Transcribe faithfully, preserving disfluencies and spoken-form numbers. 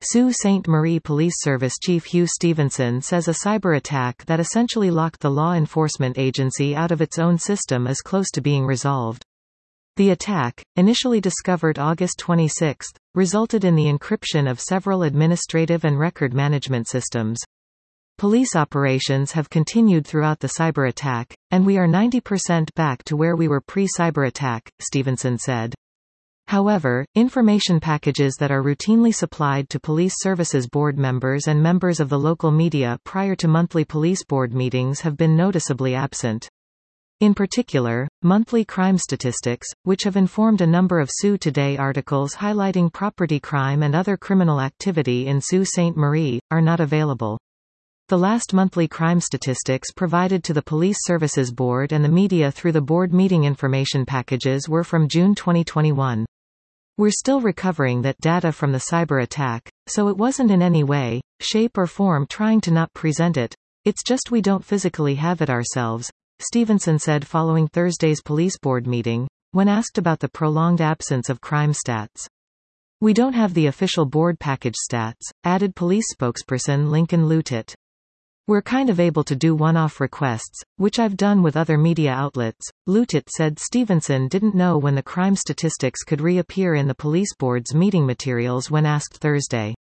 Sault Ste. Marie Police Service Chief Hugh Stevenson says a cyber attack that essentially locked the law enforcement agency out of its own system is close to being resolved. The attack, initially discovered August twenty-sixth, resulted in the encryption of several administrative and record management systems. Police operations have continued throughout the cyber attack, and we are ninety percent back to where we were pre-cyber attack, Stevenson said. However, information packages that are routinely supplied to Police Services Board members and members of the local media prior to monthly police board meetings have been noticeably absent. In particular, monthly crime statistics, which have informed a number of Sault Today articles highlighting property crime and other criminal activity in Sault Ste. Marie, are not available. The last monthly crime statistics provided to the Police Services Board and the media through the board meeting information packages were from June twenty twenty-one. We're still recovering that data from the cyber attack, so it wasn't in any way, shape or form trying to not present it. It's just we don't physically have it ourselves, Stevenson said following Thursday's police board meeting, when asked about the prolonged absence of crime stats. We don't have the official board package stats, added police spokesperson Lincoln Lutet. We're kind of able to do one-off requests, which I've done with other media outlets. Lutet said Stevenson didn't know when the crime statistics could reappear in the police board's meeting materials when asked Thursday.